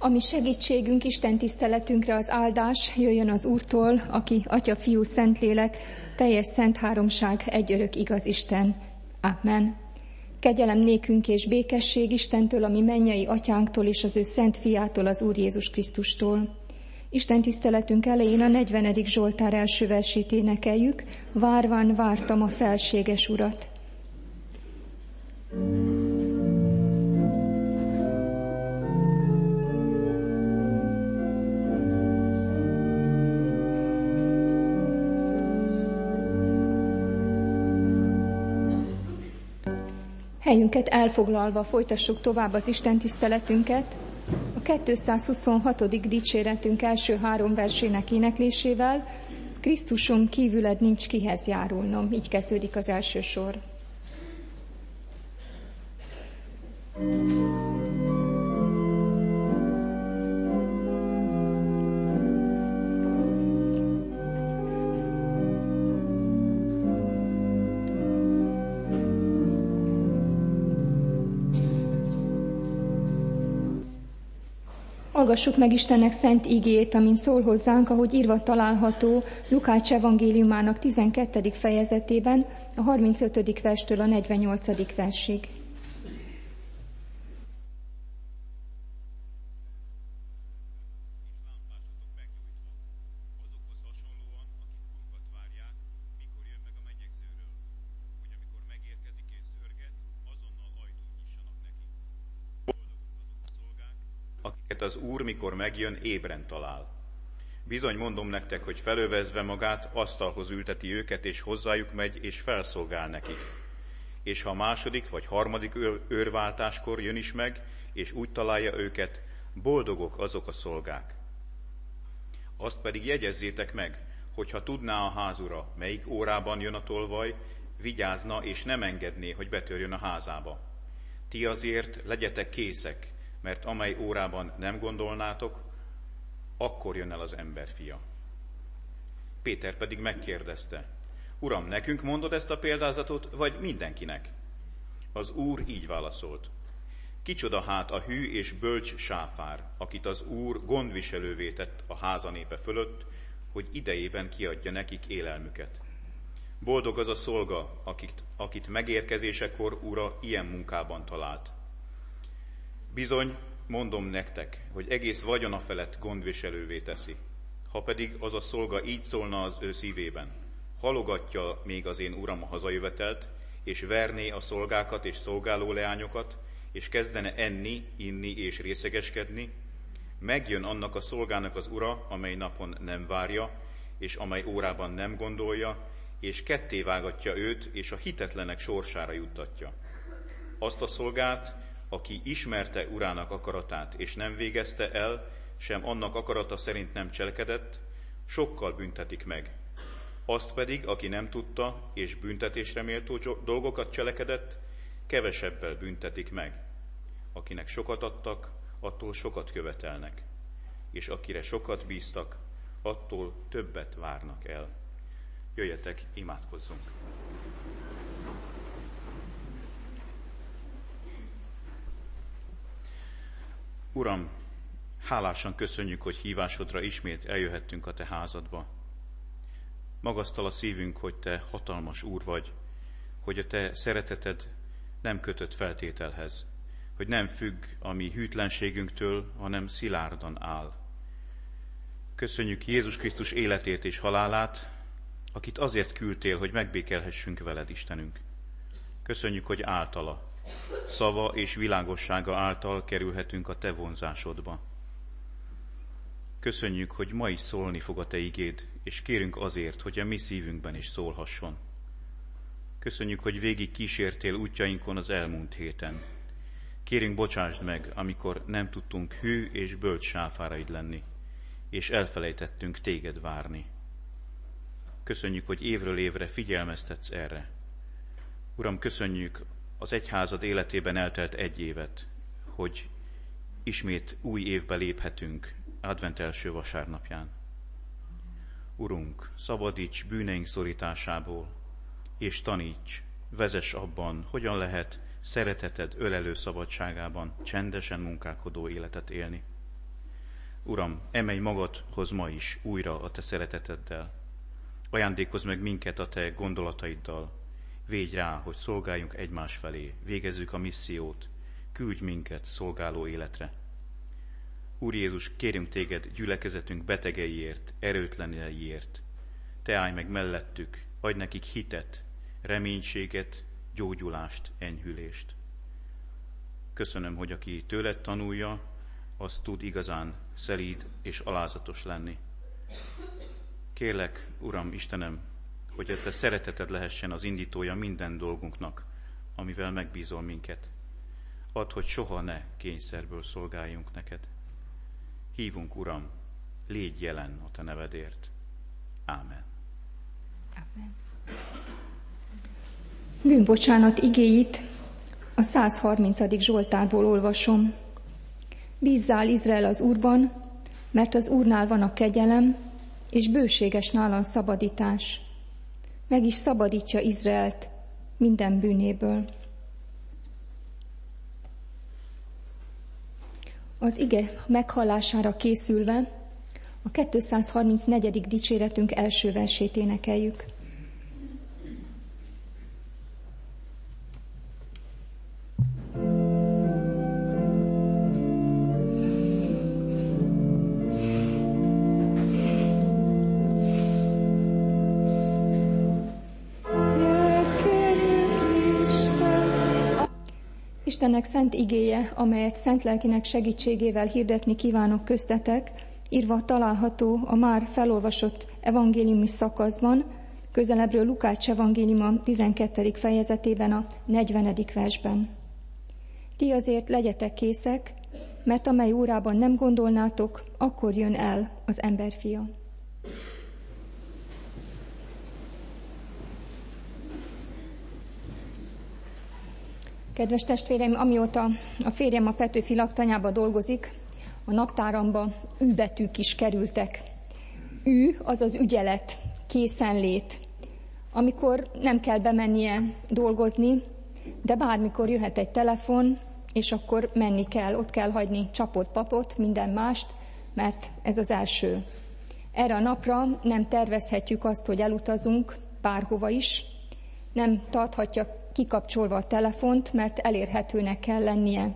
Ami segítségünk, Isten tiszteletünkre az áldás jöjjön az Úrtól, aki Atya, Fiú, Szentlélek, teljes szent háromság, egyörök igaz Isten. Amen. Kegyelem nékünk és békesség Istentől, ami mennyei Atyánktól és az ő Szent Fiától, az Úr Jézus Krisztustól. Isten tiszteletünk elején a 40. Zsoltár első versét énekeljük. Várván vártam a felséges Urat. Helyünket elfoglalva folytassuk tovább az Isten tiszteletünket, a 226. dicséretünk első 3 versének éneklésével. Krisztuson kívüled nincs kihez járulnom. Így kezdődik az első sor. Hallgassuk meg Istennek szent igéjét, amint szól hozzánk, ahogy írva található Lukács evangéliumának 12. fejezetében, a 35. verstől a 48. versig. Az Úr, mikor megjön, ébren talál. Bizony mondom nektek, hogy felövezve magát, asztalhoz ülteti őket, és hozzájuk megy, és felszolgál nekik. És ha a második vagy harmadik őrváltáskor jön is meg, és úgy találja őket, boldogok azok a szolgák. Azt pedig jegyezzétek meg, hogyha tudná a házura, melyik órában jön a tolvaj, vigyázna, és nem engedné, hogy betörjön a házába. Ti azért legyetek készek, mert amely órában nem gondolnátok, akkor jön el az emberfia. Péter pedig megkérdezte, Uram, nekünk mondod ezt a példázatot, vagy mindenkinek? Az Úr így válaszolt, kicsoda hát a hű és bölcs sáfár, akit az Úr gondviselővé tett a háza népe fölött, hogy idejében kiadja nekik élelmüket. Boldog az a szolga, akit megérkezésekor ura ilyen munkában talált. Bizony, mondom nektek, hogy egész vagyona felett gondviselővé teszi. Ha pedig az a szolga így szólna az ő szívében, halogatja még az én uram a hazajövetelt, és verné a szolgákat és szolgálóleányokat, és kezdene enni, inni és részegeskedni, megjön annak a szolgának az ura, amely napon nem várja, és amely órában nem gondolja, és kettévágatja őt, és a hitetlenek sorsára juttatja. Azt a szolgát, aki ismerte urának akaratát, és nem végezte el, sem annak akarata szerint nem cselekedett, sokkal büntetik meg. Azt pedig, aki nem tudta, és büntetésre méltó dolgokat cselekedett, kevesebbel büntetik meg. Akinek sokat adtak, attól sokat követelnek, és akire sokat bíztak, attól többet várnak el. Jöjjetek, imádkozzunk! Uram, hálásan köszönjük, hogy hívásodra ismét eljöhettünk a Te házadba. Magasztal a szívünk, hogy Te hatalmas Úr vagy, hogy a Te szereteted nem kötött feltételhez, hogy nem függ a mi hűtlenségünktől, hanem szilárdan áll. Köszönjük Jézus Krisztus életét és halálát, akit azért küldtél, hogy megbékelhessünk veled, Istenünk. Köszönjük, hogy általa, szava és világossága által kerülhetünk a Te vonzásodba. Köszönjük, hogy ma is szólni fog a Te igéd, és kérünk azért, hogy a mi szívünkben is szólhasson. Köszönjük, hogy végig kísértél útjainkon az elmúlt héten. Kérünk, bocsásd meg, amikor nem tudtunk hű és bölcs sáfáraid lenni, és elfelejtettünk Téged várni. Köszönjük, hogy évről évre figyelmeztetsz erre. Uram, köszönjük az egyházad életében eltelt 1 évet, hogy ismét új évbe léphetünk advent első vasárnapján. Urunk, szabadíts bűneink szorításából, és taníts, vezess abban, hogyan lehet szereteted ölelő szabadságában csendesen munkálkodó életet élni. Uram, emelj magadhoz ma is újra a te szereteteddel. Ajándékozz meg minket a te gondolataiddal. Védj rá, hogy szolgáljunk egymás felé, végezzük a missziót, küldj minket szolgáló életre. Úr Jézus, kérünk téged gyülekezetünk betegeiért, erőtleneiért. Te állj meg mellettük, adj nekik hitet, reménységet, gyógyulást, enyhülést. Köszönöm, hogy aki tőled tanulja, az tud igazán szelíd és alázatos lenni. Kérlek, Uram, Istenem, hogy a te szereteted lehessen az indítója minden dolgunknak, amivel megbízol minket. Add, hogy soha ne kényszerből szolgáljunk neked. Hívunk, Uram, légy jelen a te nevedért. Ámen. Ámen. Bűnbocsánat igéit a 130. Zsoltárból olvasom. Bízzál, Izrael, az Úrban, mert az Úrnál van a kegyelem, és bőséges nála a szabadítás. Meg is szabadítja Izraelt minden bűnéből. Az ige meghallására készülve a 234. dicséretünk első versét énekeljük. Istennek szent igéje, amelyet szent lelkének segítségével hirdetni kívánok köztetek, írva található a már felolvasott evangéliumi szakaszban, közelebbről Lukács evangéliuma 12. fejezetében a 40. versben. Ti azért legyetek készek, mert amely órában nem gondolnátok, akkor jön el az emberfia. Kedves testvéreim, amióta a férjem a Petőfi Laktanyába dolgozik, a naptáramba űbetűk is kerültek. Ű, azaz ügyelet, készenlét, amikor nem kell bemennie dolgozni, de bármikor jöhet egy telefon, és akkor menni kell, ott kell hagyni csapot, papot, minden mást, mert ez az első. Erre a napra nem tervezhetjük azt, hogy elutazunk bárhova is, nem tarthatja kikapcsolva a telefont, mert elérhetőnek kell lennie.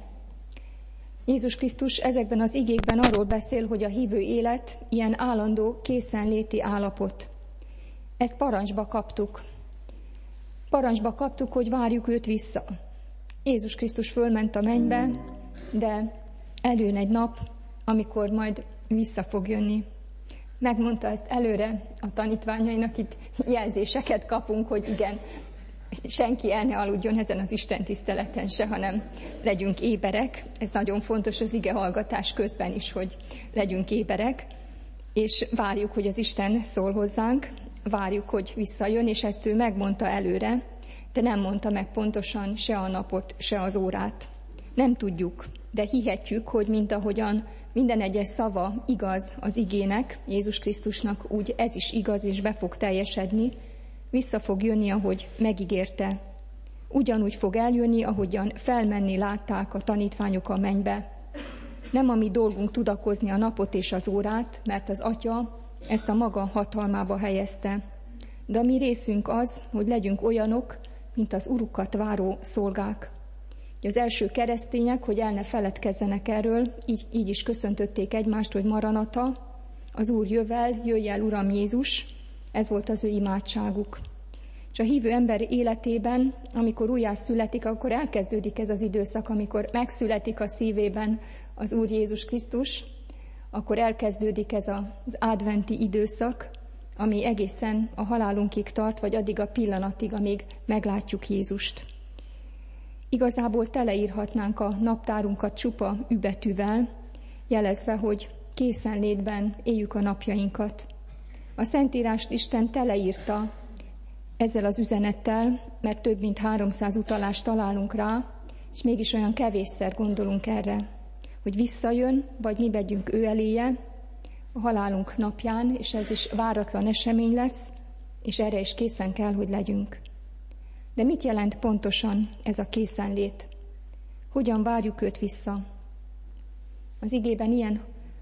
Jézus Krisztus ezekben az igékben arról beszél, hogy a hívő élet ilyen állandó készenléti állapot. Ezt parancsba kaptuk. Parancsba kaptuk, hogy várjuk őt vissza. Jézus Krisztus fölment a mennybe, de eljön egy nap, amikor majd vissza fog jönni. Megmondta ezt előre a tanítványainak, itt jelzéseket kapunk, hogy igen, senki el ne aludjon ezen az Isten tiszteleten se, hanem legyünk éberek. Ez nagyon fontos az ige hallgatás közben is, hogy legyünk éberek, és várjuk, hogy az Isten szól hozzánk, várjuk, hogy visszajön, és ezt ő megmondta előre, de nem mondta meg pontosan se a napot, se az órát. Nem tudjuk, de hihetjük, hogy mint ahogyan minden egyes szava igaz az igének, Jézus Krisztusnak, úgy ez is igaz, és be fog teljesedni, vissza fog jönni, ahogy megígérte. Ugyanúgy fog eljönni, ahogyan felmenni látták a tanítványok a mennybe. Nem a mi dolgunk tudakozni a napot és az órát, mert az Atya ezt a maga hatalmába helyezte. De a mi részünk az, hogy legyünk olyanok, mint az Urukat váró szolgák. Az első keresztények, hogy el ne feledkezzenek erről, így is köszöntötték egymást, hogy Maranata, az Úr jövel, jöjj el, Uram Jézus, ez volt az ő imádságuk. És a hívő ember életében, amikor újjászületik, akkor elkezdődik ez az időszak, amikor megszületik a szívében az Úr Jézus Krisztus, akkor elkezdődik ez az adventi időszak, ami egészen a halálunkig tart, vagy addig a pillanatig, amíg meglátjuk Jézust. Igazából teleírhatnánk a naptárunkat csupa übetűvel, jelezve, hogy készenlétben éljük a napjainkat. A Szentírást Isten teleírta ezzel az üzenettel, mert több mint 300 utalást találunk rá, és mégis olyan kevésszer gondolunk erre, hogy visszajön, vagy mi megyünk ő eléje a halálunk napján, és ez is váratlan esemény lesz, és erre is készen kell, hogy legyünk. De mit jelent pontosan ez a készenlét? Hogyan várjuk őt vissza? Az igében ilyen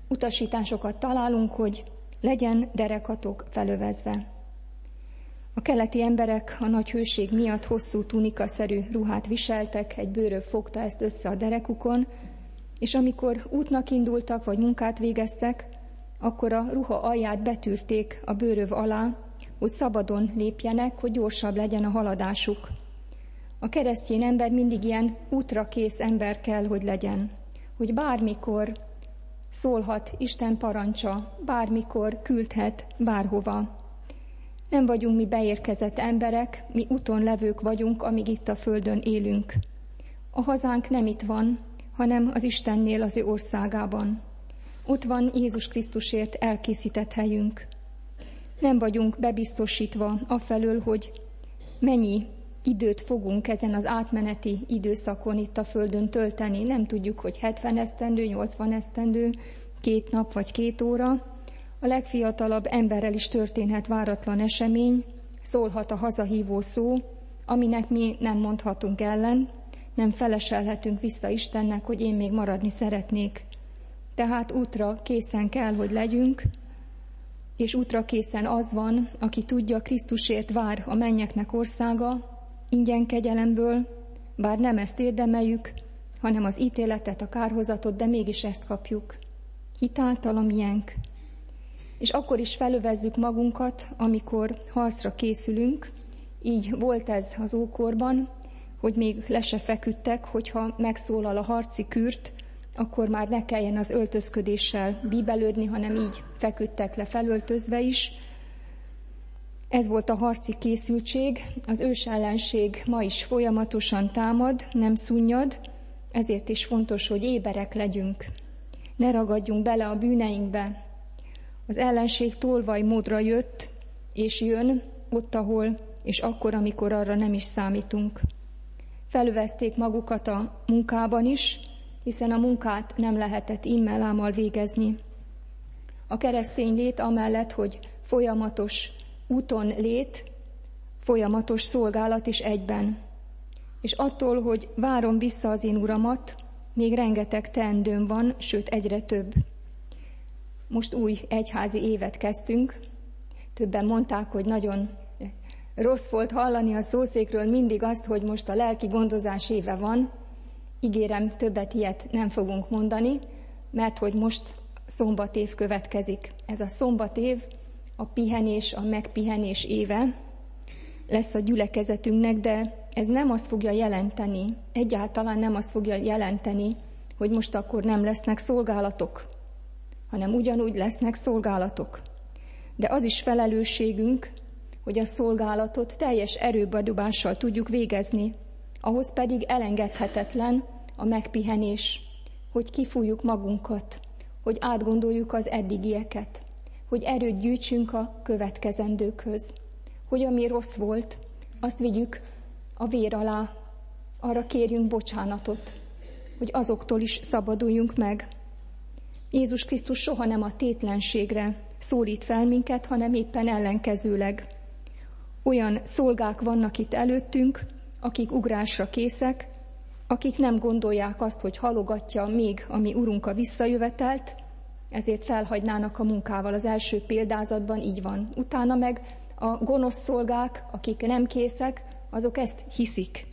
utasításokat találunk, hogy legyen derekatok felövezve. A keleti emberek a nagy hőség miatt hosszú tunikaszerű ruhát viseltek, egy bőröv fogta ezt össze a derekukon, és amikor útnak indultak vagy munkát végeztek, akkor a ruha alját betűrték a bőröv alá, hogy szabadon lépjenek, hogy gyorsabb legyen a haladásuk. A keresztény ember mindig ilyen útra kész ember kell, hogy legyen, hogy bármikor szólhat Isten parancsa, bármikor küldhet bárhova. Nem vagyunk mi beérkezett emberek, mi úton levők vagyunk, amíg itt a földön élünk. A hazánk nem itt van, hanem az Istennél, az ő országában. Ott van Jézus Krisztusért elkészített helyünk. Nem vagyunk bebiztosítva afelől, hogy mennyi időt fogunk ezen az átmeneti időszakon itt a földön tölteni. Nem tudjuk, hogy 70 esztendő, 80 esztendő, 2 nap vagy 2 óra. A legfiatalabb emberrel is történhet váratlan esemény, szólhat a hazahívó szó, aminek mi nem mondhatunk ellen, nem feleselhetünk vissza Istennek, hogy én még maradni szeretnék. Tehát útra készen kell, hogy legyünk, és útra készen az van, aki tudja, Krisztusért vár a mennyeknek országa, ingyen kegyelemből, bár nem ezt érdemeljük, hanem az ítéletet, a kárhozatot, de mégis ezt kapjuk. Hitáltal a miénk. És akkor is felövezzük magunkat, amikor harcra készülünk. Így volt ez az ókorban, hogy még le se feküdtek, hogyha megszólal a harci kürt, akkor már ne kelljen az öltözködéssel bíbelődni, hanem így feküdtek le felöltözve is. Ez volt a harci készültség. Az ős ellenség ma is folyamatosan támad, nem szunnyad, ezért is fontos, hogy éberek legyünk. Ne ragadjunk bele a bűneinkbe. Az ellenség tolvajmódra jött, és jön ott, ahol, és akkor, amikor arra nem is számítunk. Felövezték magukat a munkában is, hiszen a munkát nem lehetett immelámmal végezni. A keresztény lét amellett, hogy folyamatos úton lét, folyamatos szolgálat is egyben. És attól, hogy várom vissza az én uramat, még rengeteg teendőm van, sőt egyre több. Most új egyházi évet kezdtünk. Többen mondták, hogy nagyon rossz volt hallani a szószékről mindig azt, hogy most a lelki gondozás éve van. Ígérem, többet ilyet nem fogunk mondani, mert hogy most szombatév következik. Ez a szombatév a pihenés, a megpihenés éve lesz a gyülekezetünknek, de ez nem azt fogja jelenteni, egyáltalán nem azt fogja jelenteni, hogy most akkor nem lesznek szolgálatok, hanem ugyanúgy lesznek szolgálatok. De az is felelősségünk, hogy a szolgálatot teljes erőbedobással tudjuk végezni, ahhoz pedig elengedhetetlen a megpihenés, hogy kifújjuk magunkat, hogy átgondoljuk az eddigieket, hogy erőt gyűjtsünk a következendőkhöz, hogy ami rossz volt, azt vigyük a vér alá, arra kérjünk bocsánatot, hogy azoktól is szabaduljunk meg. Jézus Krisztus soha nem a tétlenségre szólít fel minket, hanem éppen ellenkezőleg. Olyan szolgák vannak itt előttünk, akik ugrásra készek, akik nem gondolják azt, hogy halogatja még a mi Urunk a visszajövetelt, ezért felhagynának a munkával. Az első példázatban így van. Utána meg a gonosz szolgák, akik nem készek, azok ezt hiszik.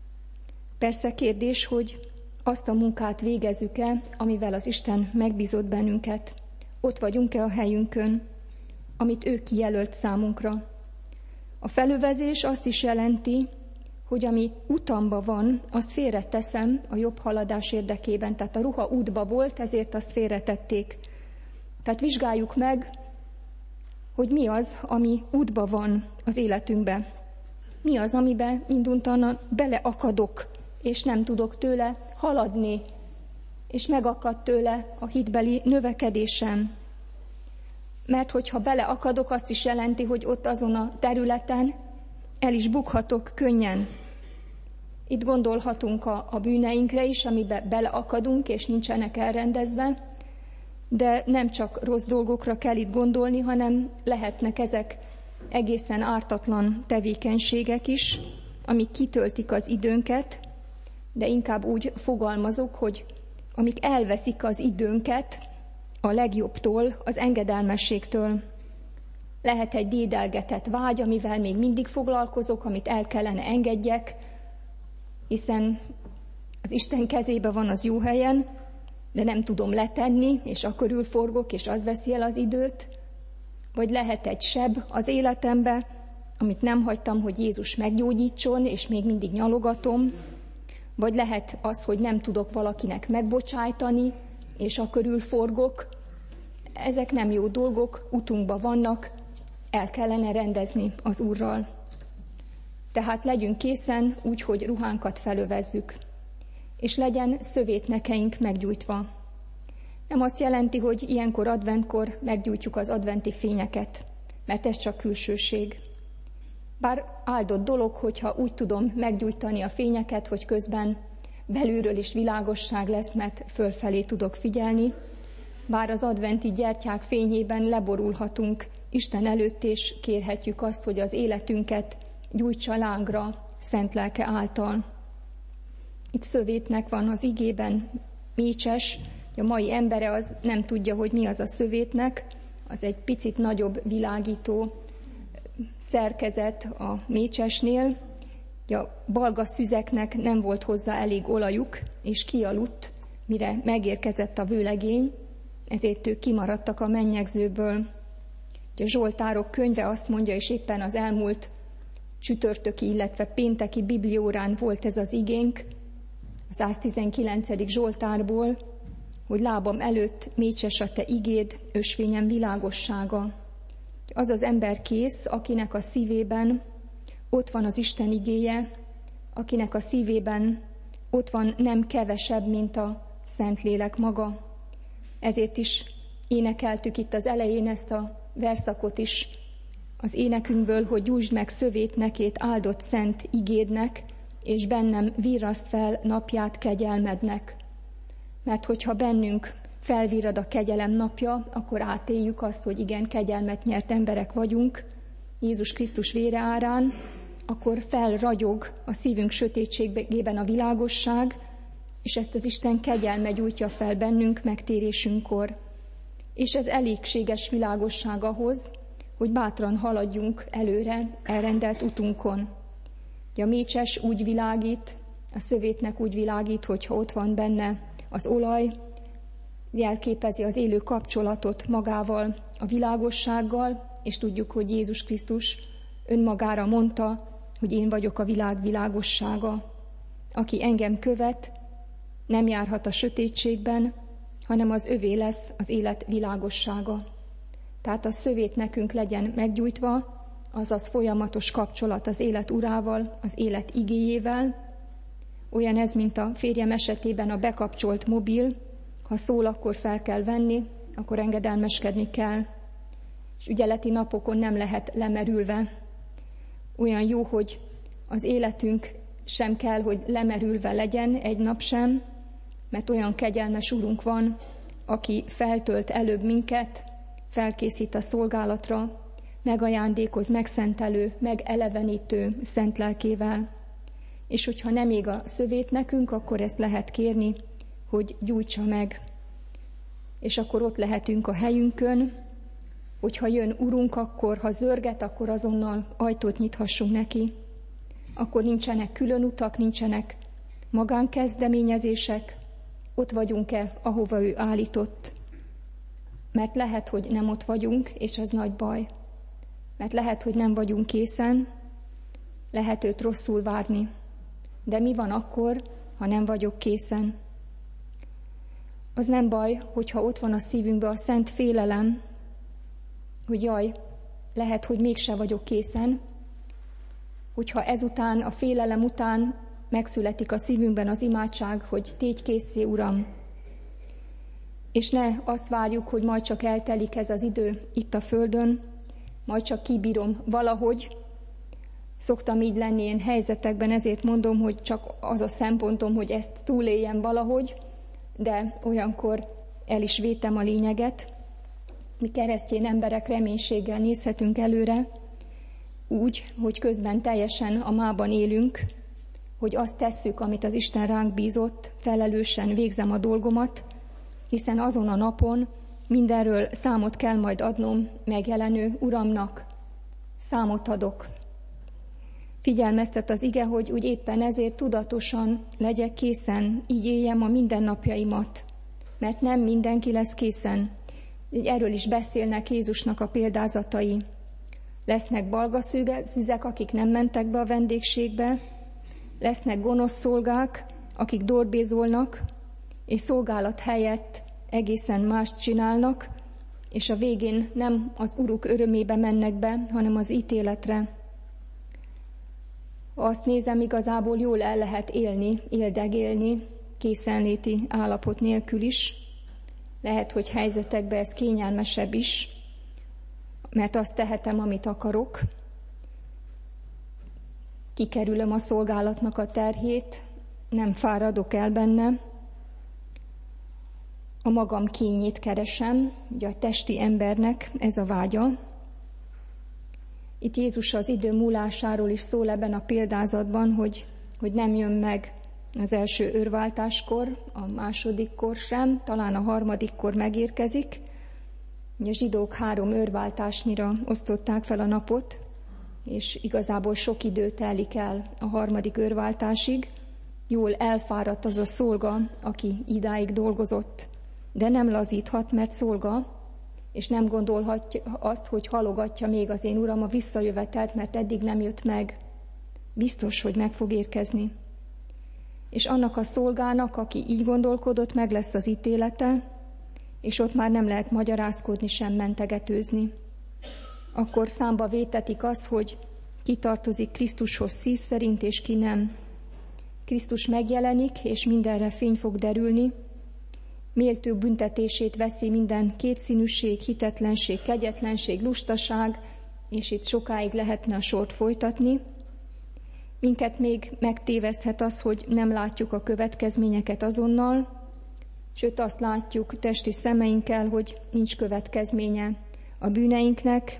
Persze kérdés, hogy azt a munkát végezzük-e, amivel az Isten megbízott bennünket. Ott vagyunk-e a helyünkön, amit ő kijelölt számunkra. A felövezés azt is jelenti, hogy ami utamba van, azt félreteszem a jobb haladás érdekében. Tehát a ruha útba volt, ezért azt félretették. Tehát vizsgáljuk meg, hogy mi az, ami útba van az életünkbe. Mi az, amiben minduntalan beleakadok, és nem tudok tőle haladni, és megakad tőle a hitbeli növekedésem. Mert hogyha beleakadok, azt is jelenti, hogy ott azon a területen el is bukhatok könnyen. Itt gondolhatunk a bűneinkre is, amiben beleakadunk, és nincsenek elrendezve, de nem csak rossz dolgokra kell itt gondolni, hanem lehetnek ezek egészen ártatlan tevékenységek is, amik kitöltik az időnket, de inkább úgy fogalmazok, hogy amik elveszik az időnket, a legjobbtól, az engedelmességtől. Lehet egy dédelgetett vágy, amivel még mindig foglalkozok, amit el kellene engedjek, hiszen az Isten kezébe van az jó helyen, de nem tudom letenni, és akkor forgok, és az veszi el az időt. Vagy lehet egy seb az életembe, amit nem hagytam, hogy Jézus meggyógyítson, és még mindig nyalogatom. Vagy lehet az, hogy nem tudok valakinek megbocsájtani, és akkor forgok. Ezek nem jó dolgok, utunkban vannak, el kellene rendezni az Úrral. Tehát legyünk készen úgy, hogy ruhánkat felövezzük, és legyen szövétnekeink meggyújtva. Nem azt jelenti, hogy ilyenkor adventkor meggyújtjuk az adventi fényeket, mert ez csak külsőség. Bár áldott dolog, hogyha úgy tudom meggyújtani a fényeket, hogy közben belülről is világosság lesz, mert fölfelé tudok figyelni, bár az adventi gyertyák fényében leborulhatunk Isten előtt, és kérhetjük azt, hogy az életünket gyújtsa lángra szent lelke által. Itt szövétnek van az igében mécses, a mai embere az nem tudja, hogy mi az a szövétnek, az egy picit nagyobb világító szerkezet a mécsesnél. A balga szüzeknek nem volt hozzá elég olajuk, és kialudt, mire megérkezett a vőlegény, ezért ők kimaradtak a mennyegzőből. A Zsoltárok könyve azt mondja, és éppen az elmúlt csütörtöki, illetve pénteki bibliórán volt ez az igénk, a 119. Zsoltárból, hogy lábam előtt mécses a te igéd, ösvényem világossága. Az az ember kész, akinek a szívében ott van az Isten igéje, akinek a szívében ott van nem kevesebb, mint a Szentlélek maga. Ezért is énekeltük itt az elején ezt a verszakot is az énekünkből, hogy gyújtsd meg szövétnekét áldott szent igédnek, és bennem virraszt fel napját kegyelmednek. Mert hogyha bennünk felvirrad a kegyelem napja, akkor átéljük azt, hogy igen, kegyelmet nyert emberek vagyunk, Jézus Krisztus vére árán, akkor felragyog a szívünk sötétségében a világosság, és ezt az Isten kegyelme gyújtja fel bennünk megtérésünkkor. És ez elégséges világosság ahhoz, hogy bátran haladjunk előre elrendelt utunkon. A mécses úgy világít, a szövétnek úgy világít, hogyha ott van benne az olaj, jelképezi az élő kapcsolatot magával, a világossággal, és tudjuk, hogy Jézus Krisztus önmagára mondta, hogy én vagyok a világ világossága. Aki engem követ, nem járhat a sötétségben, hanem az övé lesz az élet világossága. Tehát a szövét nekünk legyen meggyújtva, azaz folyamatos kapcsolat az élet urával, az élet igéjével. Olyan ez, mint a férjem esetében a bekapcsolt mobil, ha szól, akkor fel kell venni, akkor engedelmeskedni kell. És ügyeleti napokon nem lehet lemerülve. Olyan jó, hogy az életünk sem kell, hogy lemerülve legyen egy nap sem, mert olyan kegyelmes Urunk van, aki feltölt előbb minket, felkészít a szolgálatra, megajándékoz, megszentelő, megelevenítő szent lelkével. És hogyha nem ég a szövét nekünk, akkor ezt lehet kérni, hogy gyújtsa meg. És akkor ott lehetünk a helyünkön, hogyha jön Urunk, akkor ha zörget, akkor azonnal ajtót nyithassunk neki. Akkor nincsenek külön utak, nincsenek magánkezdeményezések, ott vagyunk-e, ahova ő állított. Mert lehet, hogy nem ott vagyunk, és ez nagy baj. Mert lehet, hogy nem vagyunk készen, lehet őt rosszul várni. De mi van akkor, ha nem vagyok készen? Az nem baj, hogyha ott van a szívünkben a szent félelem, hogy jaj, lehet, hogy mégse vagyok készen, hogyha ezután, a félelem után megszületik a szívünkben az imádság, hogy tégy készé, Uram. És ne azt várjuk, hogy majd csak eltelik ez az idő itt a földön, majd csak kibírom valahogy. Szoktam így lenni én helyzetekben, ezért mondom, hogy csak az a szempontom, hogy ezt túléljem valahogy, de olyankor el is vétem a lényeget. Mi keresztény emberek reménységgel nézhetünk előre, úgy, hogy közben teljesen a mában élünk, hogy azt tesszük, amit az Isten ránk bízott, felelősen végzem a dolgomat, hiszen azon a napon mindenről számot kell majd adnom megjelenő Uramnak. Számot adok. Figyelmeztet az ige, hogy úgy éppen ezért tudatosan legyek készen, így éljem a mindennapjaimat, mert nem mindenki lesz készen. Erről is beszélnek Jézusnak a példázatai. Lesznek balgaszüzek, akik nem mentek be a vendégségbe, lesznek gonosz szolgák, akik dorbézolnak, és szolgálat helyett egészen mást csinálnak, és a végén nem az Uruk örömébe mennek be, hanem az ítéletre. Azt nézem, igazából jól el lehet élni, éldegélni, készenléti állapot nélkül is. Lehet, hogy helyzetekben ez kényelmesebb is, mert azt tehetem, amit akarok. Kikerülöm a szolgálatnak a terhét, nem fáradok el benne. A magam kényét keresem, ugye a testi embernek ez a vágya. Itt Jézus az idő múlásáról is szól ebben a példázatban, hogy nem jön meg az első őrváltáskor, a másodikkor sem, talán a harmadikkor megérkezik. A zsidók 3 őrváltásnyira osztották fel a napot, és igazából sok idő telik el a 3. őrváltásig. Jól elfáradt az a szolga, aki idáig dolgozott, de nem lazíthat, mert szolga, és nem gondolhatja azt, hogy halogatja még az én uram a visszajövetelt, mert eddig nem jött meg. Biztos, hogy meg fog érkezni. És annak a szolgának, aki így gondolkodott, meg lesz az ítélete, és ott már nem lehet magyarázkodni, sem mentegetőzni. Akkor számba vétetik az, hogy ki tartozik Krisztushoz szív szerint, és ki nem. Krisztus megjelenik, és mindenre fény fog derülni, méltó büntetését veszi minden kétszínűség, hitetlenség, kegyetlenség, lustaság, és itt sokáig lehetne a sort folytatni. Minket még megtéveszthet az, hogy nem látjuk a következményeket azonnal, sőt azt látjuk testi szemeinkkel, hogy nincs következménye a bűneinknek.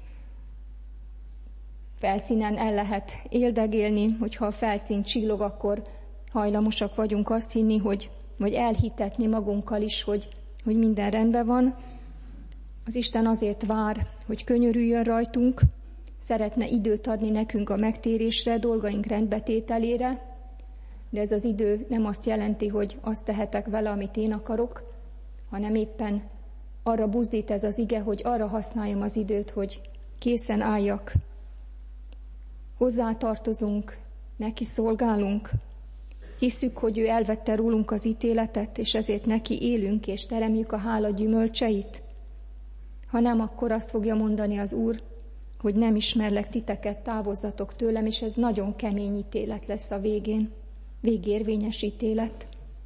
Felszínen el lehet éldegélni, hogyha a felszín csillog, akkor hajlamosak vagyunk azt hinni, vagy elhitetni magunkkal is, hogy minden rendben van. Az Isten azért vár, hogy könyörüljön rajtunk, szeretne időt adni nekünk a megtérésre, dolgaink rendbetételére, de ez az idő nem azt jelenti, hogy azt tehetek vele, amit én akarok, hanem éppen arra buzdít ez az ige, hogy arra használjam az időt, hogy készen álljak. Hozzátartozunk, neki szolgálunk, hisszük, hogy ő elvette rólunk az ítéletet, és ezért neki élünk, és teremjük a hála gyümölcseit. Ha nem, akkor azt fogja mondani az Úr, hogy nem ismerlek titeket, távozzatok tőlem, és ez nagyon kemény ítélet lesz a végén, végérvényes ítélet.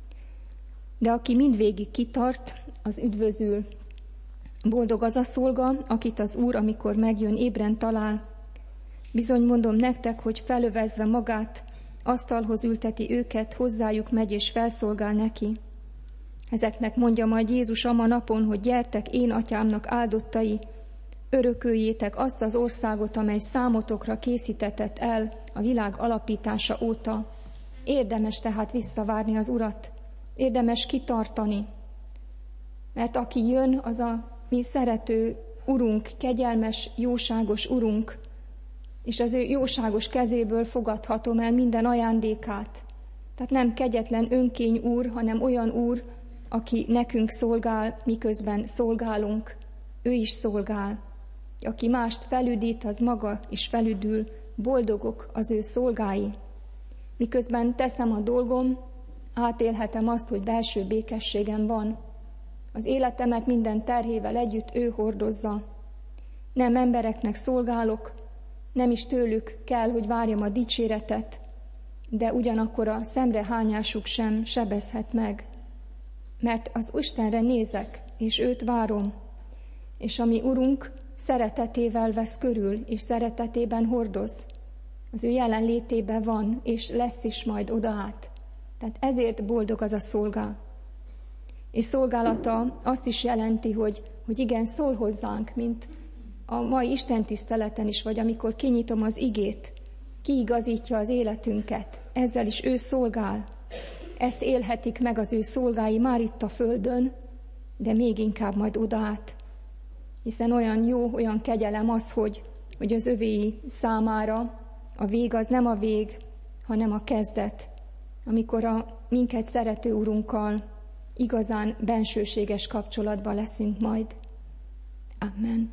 De aki mindvégig kitart, az üdvözül. Boldog az a szolga, akit az Úr, amikor megjön, ébren talál. Bizony mondom nektek, hogy felövezve magát, asztalhoz ülteti őket, hozzájuk megy és felszolgál neki. Ezeknek mondja majd Jézus ama napon, hogy gyertek én atyámnak áldottai, örököljétek azt az országot, amely számotokra készítetett el a világ alapítása óta. Érdemes tehát visszavárni az Urat, érdemes kitartani, mert aki jön, az a mi szerető Urunk, kegyelmes, jóságos Urunk, és az ő jóságos kezéből fogadhatom el minden ajándékát. Tehát nem kegyetlen önkény Úr, hanem olyan Úr, aki nekünk szolgál, miközben szolgálunk. Ő is szolgál. Aki mást felüdít, az maga is felüdül, boldogok az ő szolgái. Miközben teszem a dolgom, átélhetem azt, hogy belső békességem van. Az életemet minden terhével együtt ő hordozza. Nem embereknek szolgálok, nem is tőlük kell, hogy várjam a dicséretet, de ugyanakkor a szemrehányásuk sem sebezhet meg. Mert az Istenre nézek, és őt várom, és a mi Urunk szeretetével vesz körül, és szeretetében hordoz. Az ő jelenlétében van, és lesz is majd odaát. Tehát ezért boldog az a szolgá. És szolgálata azt is jelenti, hogy igen, szól hozzánk, mint a mai istentiszteleten is, vagy amikor kinyitom az igét, kiigazítja az életünket. Ezzel is ő szolgál. Ezt élhetik meg az ő szolgái már itt a földön, de még inkább majd oda át. Hiszen olyan jó, olyan kegyelem az, hogy az övéi számára a vég az nem a vég, hanem a kezdet, amikor a minket szerető Urunkkal igazán bensőséges kapcsolatban leszünk majd. Amen.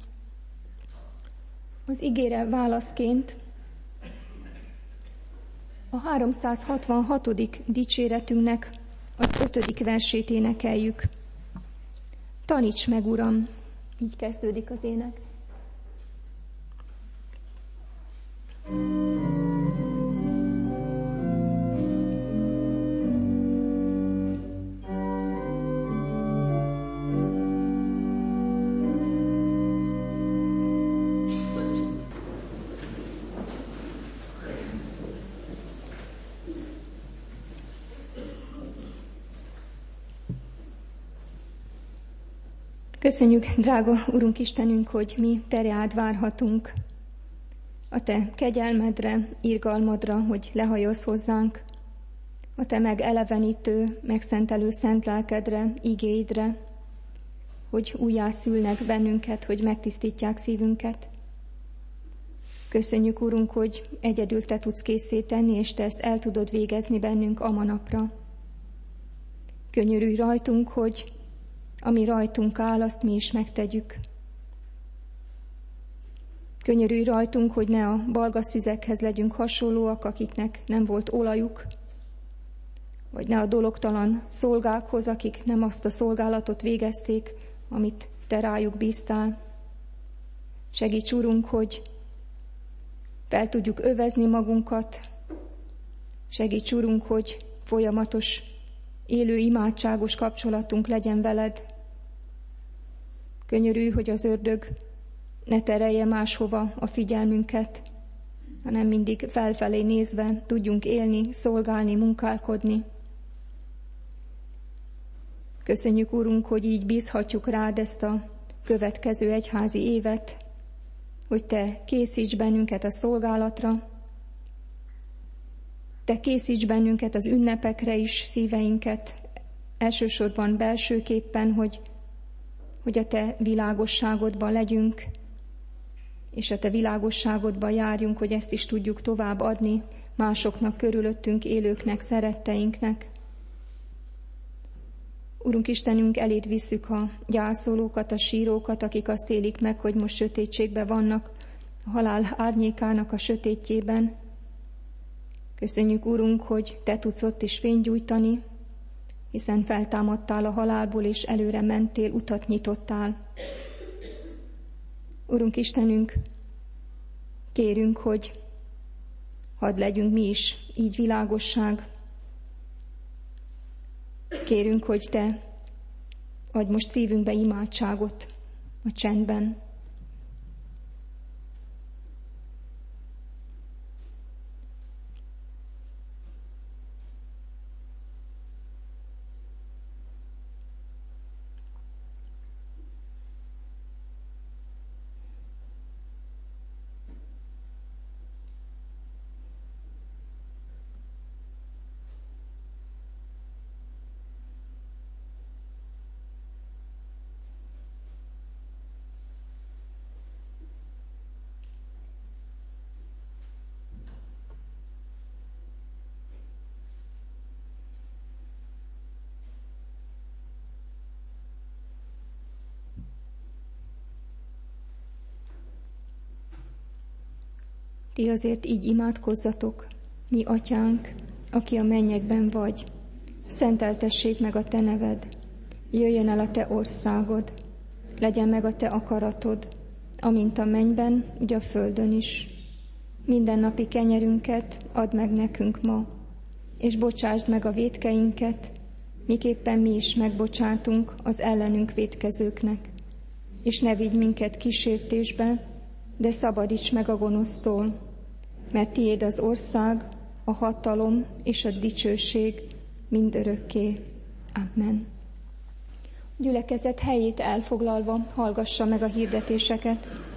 Az igére válaszként a 366. dicséretünknek az 5. versét énekeljük. Taníts meg, Uram! Így kezdődik az ének. Köszönjük, drága Urunk Istenünk, hogy mi te rád várhatunk. A te kegyelmedre, irgalmadra, hogy lehajolsz hozzánk. A te megelevenítő, megszentelő szent lelkedre, igéidre, hogy újjászülnek bennünket, hogy megtisztítják szívünket. Köszönjük, Urunk, hogy egyedül te tudsz készé tenni, és te ezt el tudod végezni bennünk amanapra. Könyörülj rajtunk, hogy ami rajtunk áll, azt mi is megtegyük. Könyörülj rajtunk, hogy ne a balgaszüzekhez legyünk hasonlóak, akiknek nem volt olajuk, vagy ne a dologtalan szolgákhoz, akik nem azt a szolgálatot végezték, amit te rájuk bíztál. Segíts, Urunk, hogy fel tudjuk övezni magunkat. Segíts, Urunk, hogy folyamatos, élő, imádságos kapcsolatunk legyen veled. Könyörülj, hogy az ördög ne terelje máshova a figyelmünket, hanem mindig felfelé nézve tudjunk élni, szolgálni, munkálkodni. Köszönjük, Urunk, hogy így bízhatjuk rád ezt a következő egyházi évet, hogy te készíts bennünket a szolgálatra, te készíts bennünket az ünnepekre is, szíveinket, elsősorban belsőképpen, hogy a te világosságodban legyünk, és a te világosságodban járjunk, hogy ezt is tudjuk tovább adni másoknak, körülöttünk élőknek, szeretteinknek. Urunk Istenünk, eléd visszük a gyászolókat, a sírókat, akik azt élik meg, hogy most sötétségben vannak, a halál árnyékának a sötétjében. Köszönjük, Urunk, hogy te tudsz ott is fényt gyújtani, hiszen feltámadtál a halálból, és előre mentél, utat nyitottál. Urunk Istenünk, kérünk, hogy hadd legyünk mi is így világosság. Kérünk, hogy te adj most szívünkbe imádságot a csendben. Ti azért így imádkozzatok, mi atyánk, aki a mennyekben vagy, szenteltessék meg a te neved, jöjjön el a te országod, legyen meg a te akaratod, amint a mennyben, úgy a földön is. Mindennapi kenyerünket add meg nekünk ma, és bocsásd meg a vétkeinket, miképpen mi is megbocsátunk az ellenünk vétkezőknek. És ne vigy minket kísértésbe, de szabadíts meg a gonosztól, mert tiéd az ország, a hatalom és a dicsőség mindörökké. Amen. Gyülekezet helyét elfoglalva hallgassa meg a hirdetéseket.